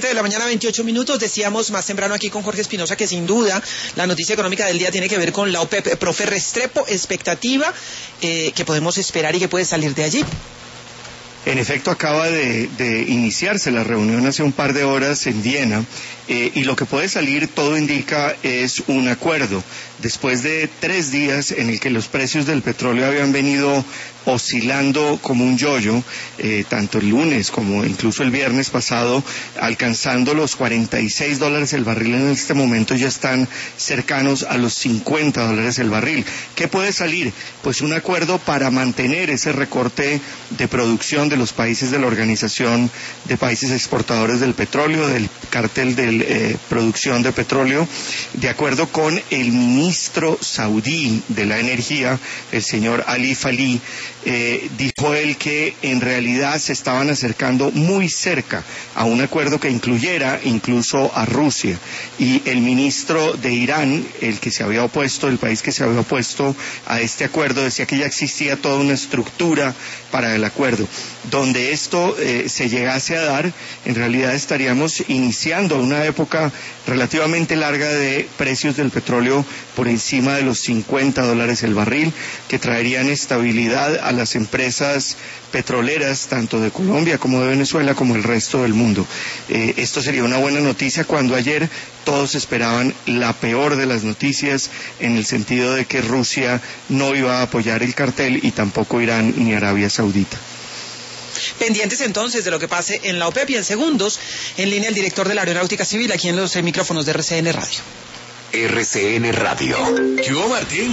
7:28 a.m. Decíamos más temprano aquí con Jorge Espinosa que sin duda la noticia económica del día tiene que ver con la OPEP. Profe Restrepo, expectativa que podemos esperar y que puede salir de allí. En efecto, acaba de iniciarse la reunión hace un par de horas en Viena y lo que puede salir, todo indica, es un acuerdo. Después de 3 días en el que los precios del petróleo habían venido oscilando como un yoyo, tanto el lunes como incluso el viernes pasado, alcanzando los $46 el barril, en este momento ya están cercanos a los $50 el barril. ¿Qué puede salir? Pues un acuerdo para mantener ese recorte de producción de los países de la Organización de Países Exportadores del Petróleo, del cartel de producción de petróleo, de acuerdo con el ministro saudí de la energía, el señor Ali Falih. Dijo él que en realidad se estaban acercando muy cerca a un acuerdo que incluyera incluso a Rusia, y el ministro de Irán, el país que se había opuesto a este acuerdo, decía que ya existía toda una estructura para el acuerdo. Donde esto se llegase a dar, en realidad estaríamos iniciando una época relativamente larga de precios del petróleo por encima de los $50 el barril, que traerían estabilidad a las empresas petroleras, tanto de Colombia como de Venezuela, como el resto del mundo. Esto sería una buena noticia cuando ayer todos esperaban la peor de las noticias, en el sentido de que Rusia no iba a apoyar el cartel y tampoco Irán ni Arabia Saudita. Pendientes entonces de lo que pase en la OPEP, y en segundos en línea el director de la Aeronáutica Civil aquí en los micrófonos de RCN Radio. RCN Radio. ¿Qué hubo, Martín?